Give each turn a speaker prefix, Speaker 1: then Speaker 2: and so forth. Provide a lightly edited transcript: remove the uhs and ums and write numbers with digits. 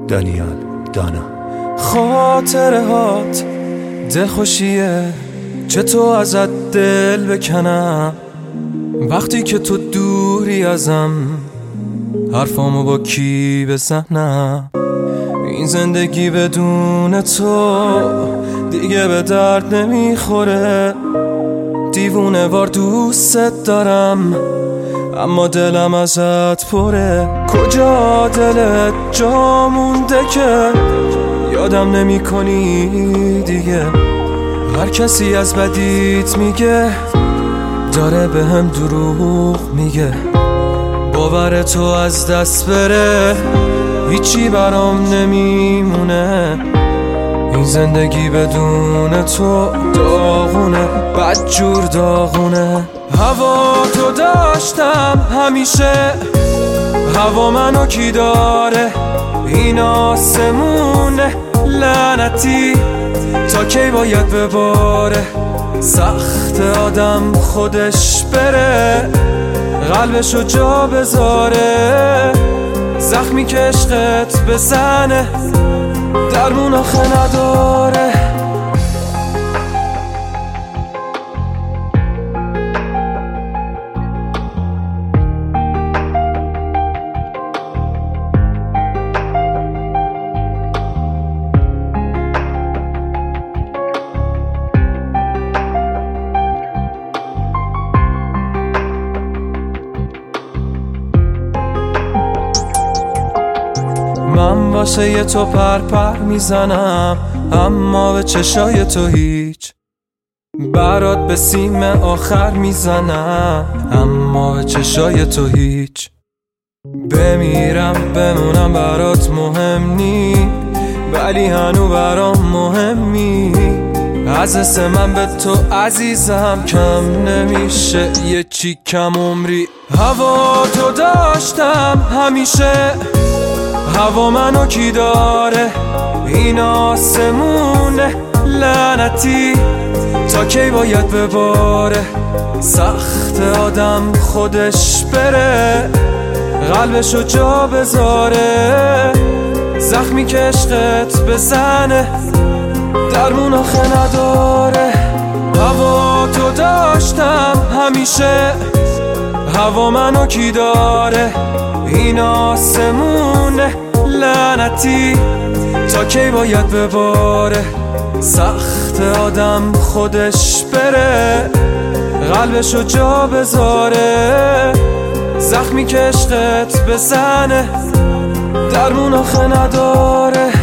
Speaker 1: دانیال دانا.
Speaker 2: خاطره هات دلخوشیه، چطور ازت دل بکنم وقتی که تو دوری ازم، حرفامو با کی بزنم؟ این زندگی بدون تو دیگه به درد نمیخوره. دیوونه وار دوست دارم اما دلم ازت پره. کجا دلت جا مونده که یادم نمی کنی دیگه؟ هر کسی از بدیت میگه داره به هم دروغ میگه. باور تو از دست بره هیچی برام نمیمونه. این زندگی بدون تو داغونه، بدجور داغونه. هوا تو داشتم همیشه، هوا منو کی داره؟ این آسمونه لعنتی تا کی باید بباره؟ سخت آدم خودش بره، قلبشو جا بذاره. زخمی که عشقت بزنه درمون آخه نداره. من واسه یه تو پر میزنم اما به چشای تو هیچ. برات به سیم آخر میزنم اما به چشای تو هیچ. بمیرم بمونم برات مهم نی، ولی هنو برام مهمی. از حس من به تو عزیزم کم نمیشه یه چی کم عمری. هوا تو داشتم همیشه، هوا منو کی داره؟ این آسمونه لعنتی تا کی باید بباره؟ سخت آدم خودش بره، قلبشو جا بذاره. زخمی که عشقت بزنه درمون آخه نداره. هوا تو داشتم همیشه، هوا منو کی داره؟ این آسمونه لعنتی تا کی باید بباره؟ سخت آدم خودش بره، قلبشو جا بذاره. زخمی که عشقت بزنه درمون آخه نداره.